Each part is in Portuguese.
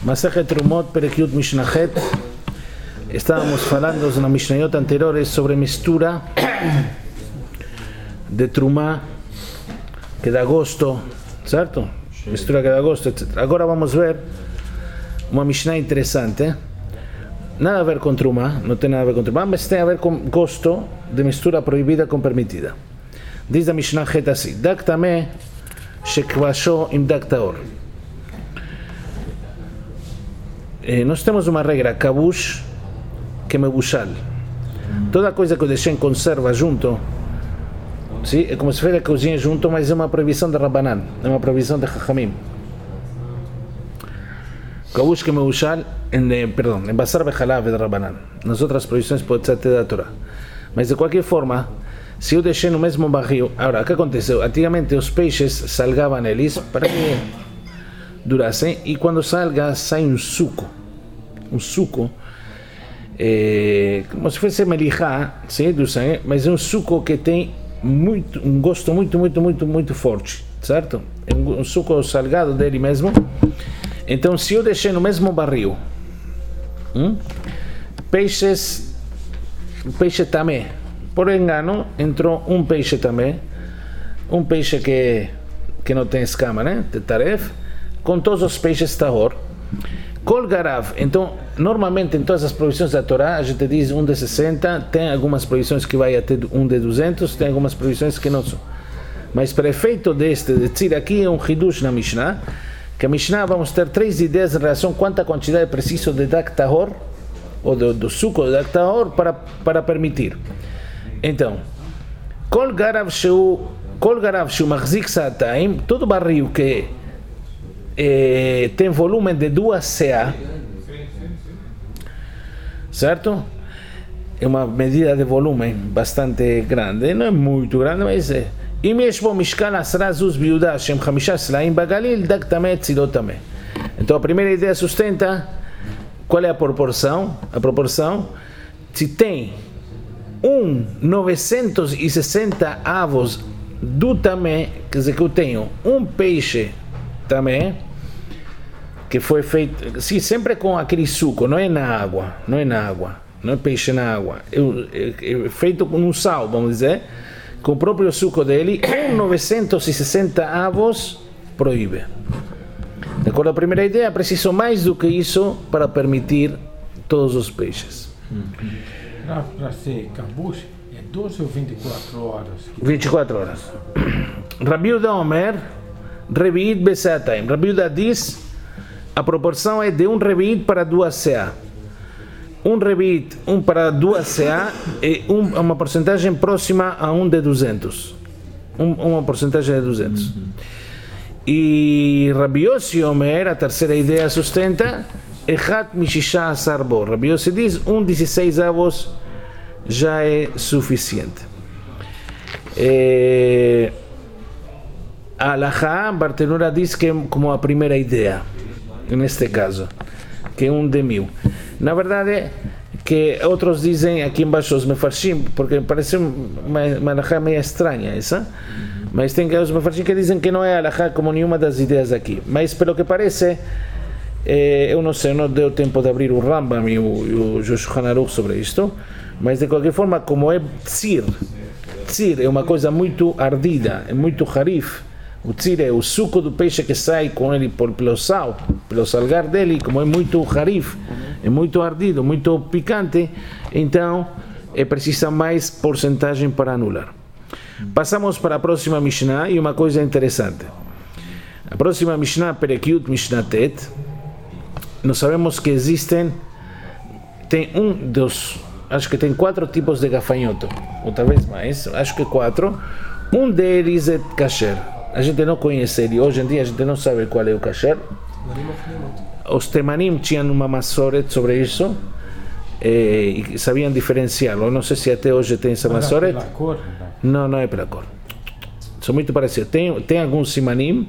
Masejet Trumot, Perek Yud Mishnah Het. Estábamos falando nas Mishnayot anteriores sobre mistura de Trumá, que dá gosto, certo? Mistura que dá gosto, etc. Agora vamos ver uma Mishnah interessante. Nada a ver com Trumá, não tem nada a ver com Trumá, mas tem a ver com gosto de mistura proibida com permitida. Diz a Mishnah Het assim: Dak tameh shekvasho im dak taor. Nós temos uma regra, kabush que mebushal. Toda coisa que eu deixei em conserva junto, sim, é como se fosse a cozinha junto, mas é uma proibição de Rabbanan, é uma proibição de Chachamim. Kabush que mebushal, em basar bechalav de Rabbanan. Nas outras proibições pode ser até da Torá. Mas de qualquer forma, se eu deixei no mesmo barril, agora, o que aconteceu? Antigamente os peixes salgavam eles para que durassem, e quando salga sai um suco, como se fosse melihá, sim, do sangue, mas é um suco que tem um gosto muito forte, certo? É um suco salgado dele mesmo. Então, se eu deixei no mesmo barril peixe também, por engano, entrou um peixe também, um peixe que não tem escama, né? Tetaref, com todos os peixes tahor. Kol garav, então, normalmente em todas as proibições da Torá, a gente diz 1 de 60, tem algumas proibições que vai até 1 de 200, tem algumas proibições que não são. Mas para efeito deste, de dizer aqui é um hidush na Mishnah, que a Mishnah vamos ter 3 ideias em relação a quanta quantidade preciso de dak tahor, ou do suco de dak tahor, para permitir. Então, kol garav sheu machzik sa'ataim, todo barril que tem volume de 2 CA, certo? É uma medida de volume bastante grande, não é muito grande, mas é. אם יש בו משקל 10 זוז ביהודה שהם 5 סלעים בגליל, דג טמא צילו טמא. Então a primeira ideia sustenta qual é a proporção. A proporção, se tem 960 avos do tamé, quer dizer que eu tenho um peixe tamé que foi feito, sim, sempre com aquele suco, não é na água, não é peixe na água, é feito com um sal, vamos dizer, com o próprio suco dele, 960 avos proíbe. De acordo com a primeira ideia, preciso mais do que isso para permitir todos os peixes. Para ser kabush, é 12 ou 24 horas? 24 horas. Rabi Yehuda Omer, Revi'it Beseataim. Rabi Yehuda diz, a proporção é de um Revi'it para 2 CA. Um Revi'it, para 2 CA, é uma porcentagem próxima a 1 de 200. Uma porcentagem de 200. E Rabi Yossi Omer, a terceira ideia sustenta, Echat Mishisha Asarbo. Rabi Yossi diz, 16 avos já é suficiente. A Alahá, Bartenura diz que é como a primeira ideia, neste caso, que é 1 de 1000. Na verdade, que outros dizem aqui embaixo os mefarshim, porque parece uma alahá meio estranha essa, mas tem que os mefarshim que dizem que não é alahá como nenhuma das ideias aqui. Mas pelo que parece, eu não sei, não deu tempo de abrir o Rambam e o Shulchan Aruch sobre isto, mas de qualquer forma, como é tzir é uma coisa muito ardida, é muito harif. O tzir é o suco do peixe que sai com ele pelo sal, pelo salgar dele, como é muito harif, é muito ardido, muito picante, então é precisa mais porcentagem para anular. Passamos para a próxima Mishnah e uma coisa interessante. A próxima Mishnah, Perek Yud Mishnah Tet, nós sabemos que tem acho que tem 4 tipos de gafanhoto, ou talvez mais, acho que 4. Um deles é kasher. A gente não conhece ele, hoje em dia a gente não sabe qual é o kasher. Os temanim tinham uma masoret sobre isso e sabiam diferenciá-lo. Não sei se até hoje tem essa masoret. Pela cor? Não é pela cor. São muito parecidos. Tem alguns simanim,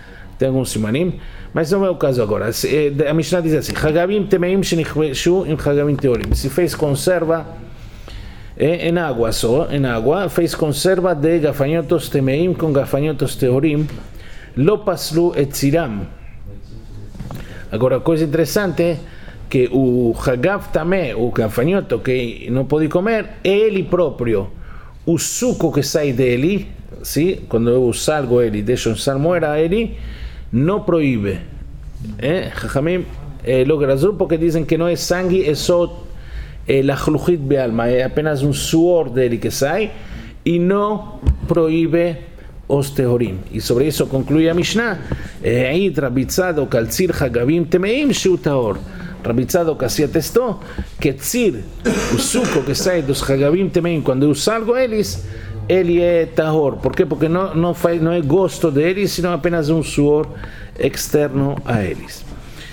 mas não é o caso agora. A Mishnah diz assim: Hagavim temeim shenichveshu im hagavim teorim. Se fez conserva em água só, fez conserva de gafanhotos temeim com gafanhotos teorim, lo paslu etziram. Agora, a coisa interessante é que o hagav tamé, o gafanhoto que não pode comer, é ele próprio. O suco que sai dele, sim? Quando eu salgo ele, deixo um salmoera ele, não proíbe. Jajamim lo grazou porque dizem que não é sangue, é só la chluchit bealma, é apenas um suor dele que sai e não proíbe os teorim. E sobre isso conclui a Mishnah, Eid Rabitzado kaltzir hagavim temeim shu taor. Rabitzado que atestou que tzir, o suco que sai dos hagavim temeim, quando eu salgo eles, ele é tahor. Por quê? Porque não é gosto deles, sino apenas um suor externo a eles.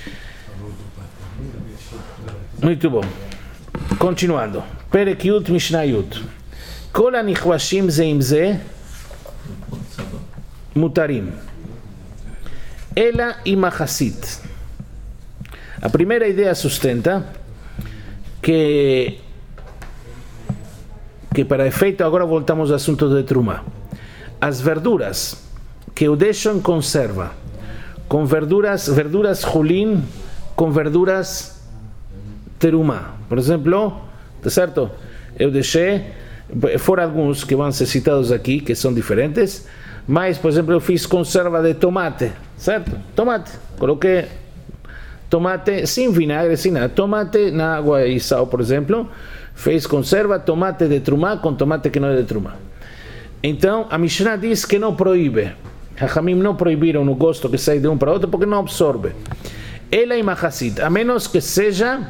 Muito bom. Continuando. Perek Yud Mishnah Yud. Kol hanichvashim ze im ze mutarim. Ela e machasit. A primeira ideia sustenta que para efeito, agora voltamos ao assunto de Trumá. As verduras que o deixam em conserva, com verduras chulin, com verduras terumá. Por exemplo, tá certo? Eu deixei, fora alguns que vão ser citados aqui, que são diferentes, mas, por exemplo, eu fiz conserva de tomate, certo? Tomate, coloquei tomate sem vinagre, sem nada, tomate na água e sal, por exemplo, fez conserva tomate de trumá com tomate que não é de trumá. Então, a Mishnah diz que não proíbe. Hachamim não proibiram o gosto que sai de um para outro porque não absorve. Ela e machasit, a menos que seja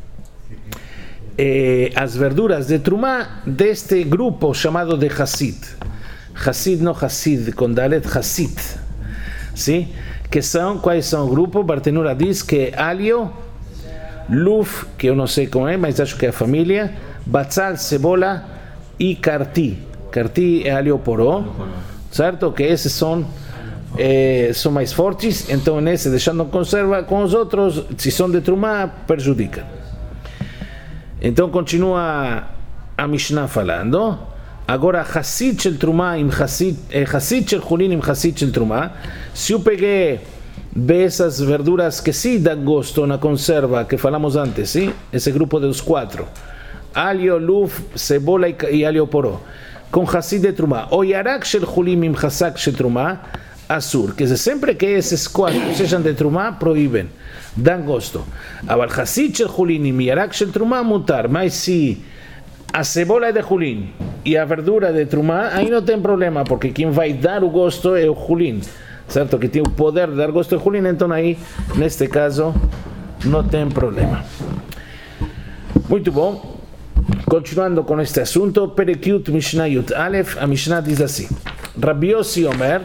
as verduras de trumá deste grupo chamado de Hasid. Hasid, não Hasid, com Dalet, Hasid. Sim? Que são, quais são o grupo? Bartenura diz que é alho, luf, que eu não sei como é, mas acho que é a família, batzal, cebola e carti. Carti é alho poró, certo? Que esses são mais fortes, então nesse, deixando conserva, com os outros, se são de trumá, prejudica. Então continua a Mishnah falando. Agora, Hasid shel trumá, Hasid shel chulin im Hasid shel trumá, se eu peguei dessas verduras que sim dão gosto na conserva, que falamos antes, sim? Esse grupo dos 4, alho, luf, cebola e alho poró, com Hasid de trumá, o yarak shel chulin im Hasak shel trumá, Asur, que sempre que esses 4 sejam de trumá, proíbem, dão gosto. Agora, Hasid shel chulin im yarak shel trumá, mutar, mas se a cebola é de chulin e a verdura de trumá, aí não tem problema, porque quem vai dar o gosto é o chulin, certo? Que tem o poder de dar gosto ao chulin, então aí, neste caso, não tem problema. Muito bom. Continuando com este assunto, Perek Yud Mishnah Yud Aleph, a Mishnah diz assim: Rabbi Yossi Omer,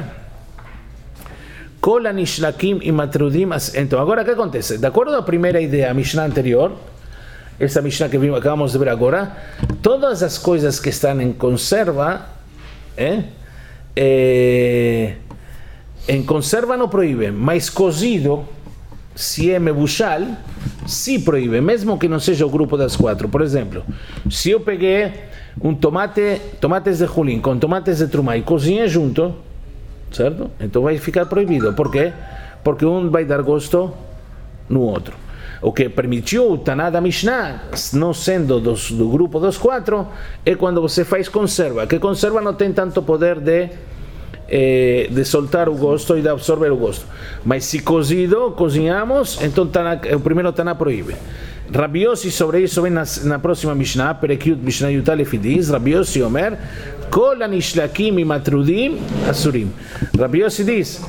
Kol hanishlakim e matrudim. Então, agora o que acontece? De acordo à primeira ideia, a Mishnah anterior, essa Mishnah que acabamos de ver agora, todas as coisas que estão em conserva, em conserva não proíbem, mas cozido, se é mebushal, sim proíbe, mesmo que não seja o grupo das 4. Por exemplo, se eu peguei tomates de chulin com tomates de trumá e cozinhei junto, certo? Então vai ficar proibido. Por quê? Porque um vai dar gosto no outro. O que permitiu o Taná da Mishnah, não sendo do grupo dos 4, é quando você faz conserva, que conserva não tem tanto poder de soltar o gosto e de absorver o gosto. Mas se cozido, cozinhamos, então o primeiro Taná proíbe. Rabbi Yossi sobre isso vem na próxima Mishnah, Perek Yud Mishnah Yud Aleph diz, Rabbi Yossi Omer, Kol hanishlakim e matrudim asurim. Rabbi Yossi diz,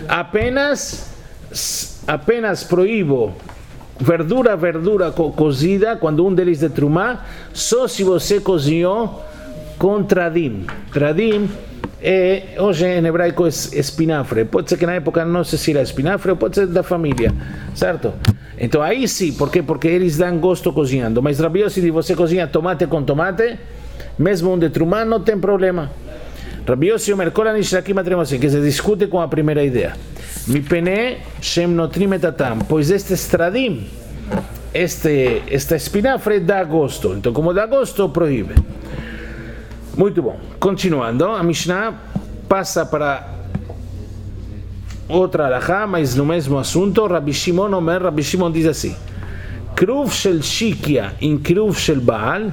apenas proíbo verdura cozida, quando um deles de trumá, só se você cozinhou com tradim. Tradim hoje em hebraico é espinafre. Pode ser que na época não sei se era espinafre ou pode ser da família, certo? Então aí sim, por quê? Porque eles dão gosto cozinhando. Mas Rabbi Yossi diz, você cozinha tomate com tomate, mesmo um de trumá, não tem problema. Rabbi Yossi Omer Kol hanishlakim matrim assim, que se discute com a primeira ideia. Mipene shem notrim etatam, pois este tradim, esta espinafre dá gosto. Então, como dá gosto, proíbe. Muito bom. Continuando, a Mishnah passa para outra alahá, mas no mesmo assunto. Rabbi Shimon diz assim: Kruv shel shikia em kruv shel baal.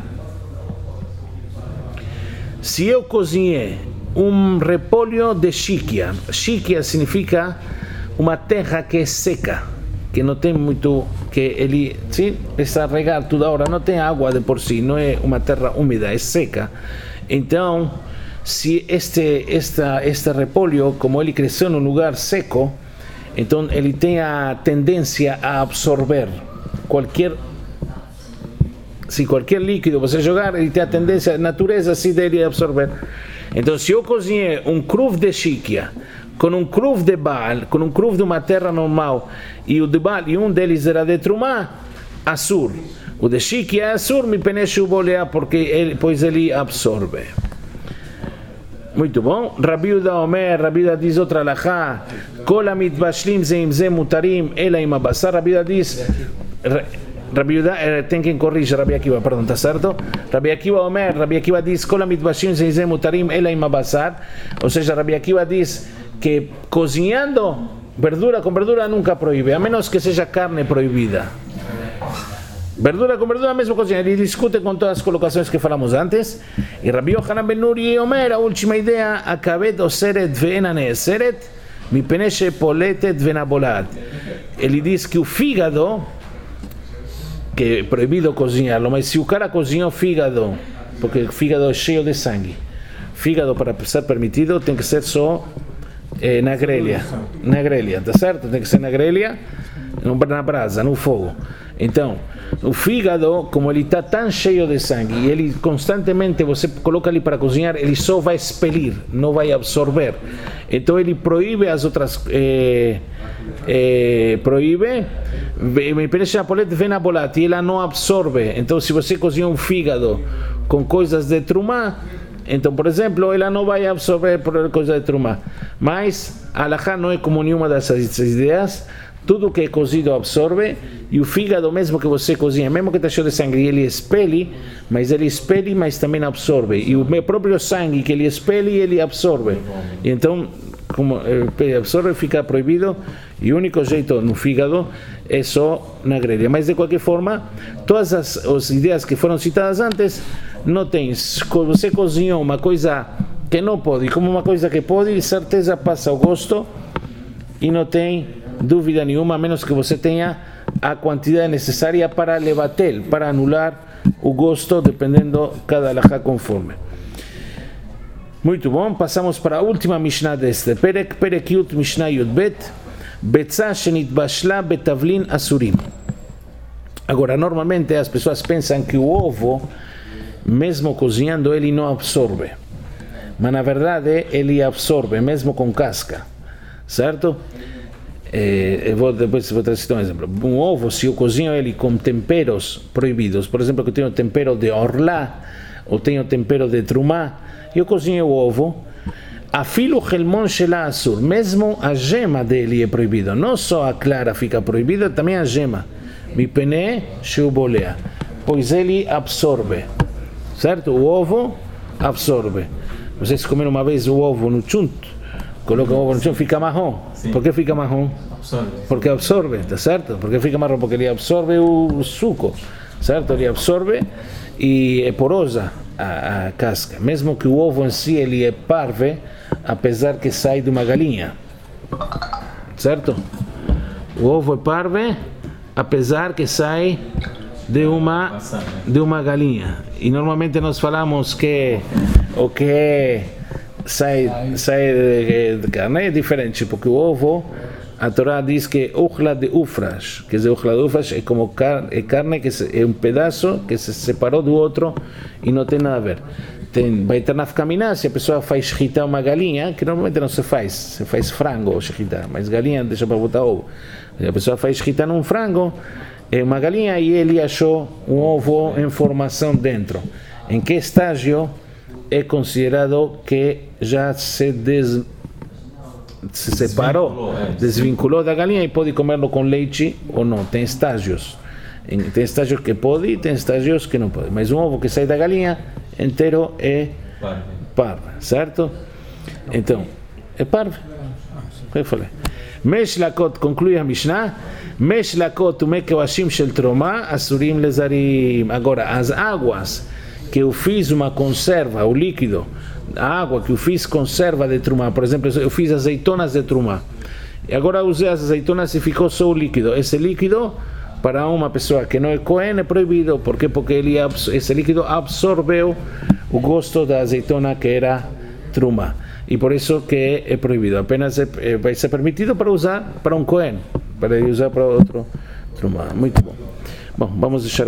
Se eu cozinhei repolho de shikia. Shikia significa uma terra que é seca, que não tem muito, que ele sim, precisa regar toda hora, não tem água de por si, não é uma terra úmida, é seca. Então, se este repolho, como ele cresceu num lugar seco, então ele tem a tendência a absorver qualquer líquido você jogar, ele tem a tendência, a natureza assim dele absorver. Então, se eu cozinhei kruv de shikia com kruv de Baal, com kruv de uma terra normal, e o de Baal, e deles era de Trumá, Assur. O de shikia é Assur, me peneshu bolear, pois ele absorve. Muito bom. Rabi Yehuda Omer, Rabi Yehuda diz outra alahá, Kol hamitbashlim ze im ze mutarim, ela im abasar. Rabi Yehuda diz, Rabi Yehuda tem quem corrige, Rabi Akiva, perdão, está certo? Rabi Akiva Omer, Rabi Akiva diz, Kol hamitbashlim ze im ze mutarim, ela im abasar. Ou seja, Rabi Akiva diz que cozinhando verdura com verdura nunca proíbe, a menos que seja carne proibida. Verdura com verdura mesmo cozinhar. Ele discute com todas as colocações que falamos antes. E Rabbi Yochanan ben Nuri Omer, a última ideia, Akabet oseret ve'ena ne'eseret, mipnei shepoletet ve'nabolat. Ele diz que o fígado, que é proibido cozinhá-lo, mas se o cara cozinha o fígado, porque o fígado é cheio de sangue, fígado para ser permitido tem que ser só na grelha, tá certo? Tem que ser na grelha, na brasa, no fogo. Então, o fígado, como ele está tão cheio de sangue e ele constantemente você coloca ali para cozinhar, ele só vai expelir, não vai absorver. Então ele proíbe as outras, proíbe, me parece a polete vem a bolat e ela não absorve. Então se você cozinha um fígado com coisas de trumá, então, por exemplo, ela não vai absorver por coisa de trumá. Mas a alahá não é como nenhuma dessas ideias. Tudo que é cozido absorve, e o fígado, mesmo que você cozinha, mesmo que está cheio de sangue, ele expele, mas também absorve. E o meu próprio sangue que ele expele, ele absorve. E então, como absorve, fica proibido, e o único jeito no fígado é só na grelha. Mas, de qualquer forma, todas as ideias que foram citadas antes, não tem. Você cozinhou uma coisa que não pode, como uma coisa que pode, certeza passa o gosto, e não tem dúvida nenhuma, a menos que você tenha a quantidade necessária para levatel, para anular o gosto, dependendo cada alahá conforme. Muito bom, passamos para a última Mishnah deste Perek Yud, Mishnah Yud Bet, Betzah shenitbashla betavlin asurim. Agora, normalmente as pessoas pensam que o ovo, mesmo cozinhando, ele não absorve, mas na verdade ele absorve, mesmo com casca, certo? Depois vou trazer um exemplo. Um ovo, se eu cozinho ele com temperos proibidos, por exemplo, que eu tenho tempero de orlá ou tenho tempero de trumá, eu cozinho o ovo, afilo helmon shela asur, mesmo a gema dele é proibido, não só a clara fica proibida, também a gema, mipnei sheubolea, pois ele absorve, certo? O ovo absorve. Vocês comeram uma vez o ovo no chunt? Coloca o ovo no chão, fica marrom. Sim. Por que fica marrom? Absorve. Porque absorve, tá certo? Porque fica marrom? Porque ele absorve o suco, certo? Ele absorve e é porosa a casca. Mesmo que o ovo em si ele é parve, apesar que sai de uma galinha, certo? O ovo é parve, apesar que sai de uma galinha. E normalmente nós falamos que o que sai de carne é diferente, porque o ovo, a Torá diz que é uchla de ufrash, quer dizer, uchla de ufrash é como carne que é um pedaço que se separou do outro e não tem nada a ver. Vai ter nafkamina se a pessoa faz shchita uma galinha, que normalmente não se faz frango ou shchita, mas galinha deixa para botar ovo. A pessoa faz shchita num frango, é uma galinha e ele achou um ovo em formação dentro. Em que estágio é considerado que já se separou, desvinculou da galinha e pode comerlo com leite ou não? Tem estágios. Tem estágios que pode e tem estágios que não pode. Mas um ovo que sai da galinha inteiro é parve, certo? Então, é parve. O que eu falei? Meshlakot, conclui a Mishnah, Meshlakot umekeoashim shel troma asurim lezarim. Agora, as águas que eu fiz uma conserva, o líquido, a água que eu fiz conserva de truma, por exemplo, eu fiz azeitonas de truma, e agora usei as azeitonas e ficou só o líquido. Esse líquido, para uma pessoa que não é Cohen, é proibido. Por quê? Porque esse líquido absorveu o gosto da azeitona que era truma. E por isso que é proibido. Apenas vai ser permitido para usar para um Cohen, para usar para outro truma. Muito bom. Bom, vamos deixar